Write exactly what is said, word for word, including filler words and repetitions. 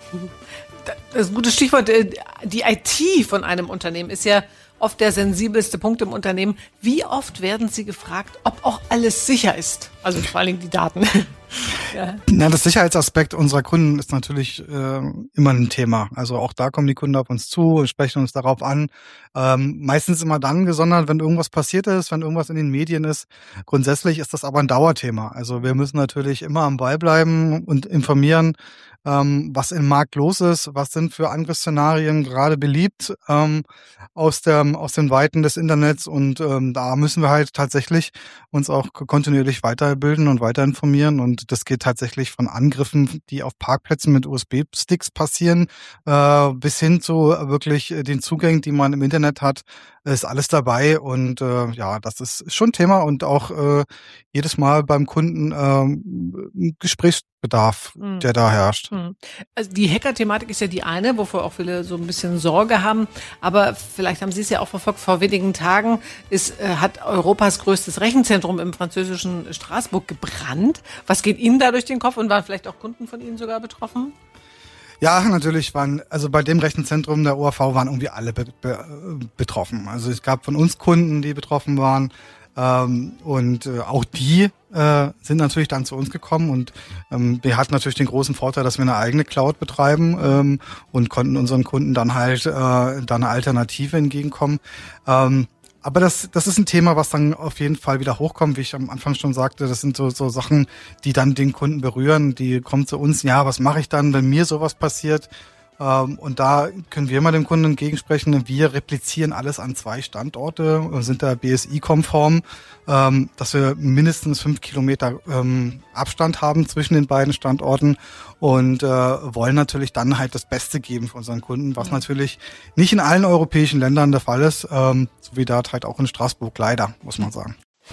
Das ist ein gutes Stichwort. Die I T von einem Unternehmen ist ja oft der sensibelste Punkt im Unternehmen. Wie oft werden Sie gefragt, ob auch alles sicher ist? Also vor allen Dingen die Daten. Ja. Na, das Sicherheitsaspekt unserer Kunden ist natürlich äh, immer ein Thema. Also auch da kommen die Kunden auf uns zu und sprechen uns darauf an. Ähm, meistens immer dann gesondert, wenn irgendwas passiert ist, wenn irgendwas in den Medien ist. Grundsätzlich ist das aber ein Dauerthema. Also wir müssen natürlich immer am Ball bleiben und informieren, ähm, was im Markt los ist, was sind für Angriffsszenarien gerade beliebt ähm, aus der aus den Weiten des Internets, und ähm, da müssen wir halt tatsächlich uns auch kontinuierlich weiterbilden und weiter informieren, und das geht tatsächlich von Angriffen, die auf Parkplätzen mit U S B-Sticks passieren, äh, bis hin zu wirklich den Zugängen, die man im Internet hat, ist alles dabei, und äh, ja, das ist schon Thema, und auch äh, jedes Mal beim Kunden äh, Gesprächsbedarf, mhm. der da herrscht. Mhm. Also die Hacker-Thematik ist ja die eine, wovor auch viele so ein bisschen Sorge haben, aber vielleicht haben Sie es ja auch verfolgt, vor wenigen Tagen ist, äh, hat Europas größtes Rechenzentrum im französischen Straßburg gebrannt. Was geht Ihnen da durch den Kopf, und waren vielleicht auch Kunden von Ihnen sogar betroffen? Ja, natürlich waren, also bei dem Rechenzentrum der O A V waren irgendwie alle be- be- betroffen. Also es gab von uns Kunden, die betroffen waren, ähm, und äh, auch die äh, sind natürlich dann zu uns gekommen, und ähm, wir hatten natürlich den großen Vorteil, dass wir eine eigene Cloud betreiben ähm, und konnten unseren Kunden dann halt äh, da eine Alternative entgegenkommen. Ähm, Aber das, das ist ein Thema, was dann auf jeden Fall wieder hochkommt, wie ich am Anfang schon sagte. Das sind so, so Sachen, die dann den Kunden berühren. Die kommen zu uns, ja, was mache ich dann, wenn mir sowas passiert? Ähm, und da können wir mal dem Kunden entgegensprechen. Wir replizieren alles an zwei Standorte, sind da B S I-konform, ähm, dass wir mindestens fünf Kilometer ähm, Abstand haben zwischen den beiden Standorten, und äh, wollen natürlich dann halt das Beste geben für unseren Kunden, was natürlich nicht in allen europäischen Ländern der Fall ist, ähm, so wie da halt auch in Straßburg leider, muss man sagen.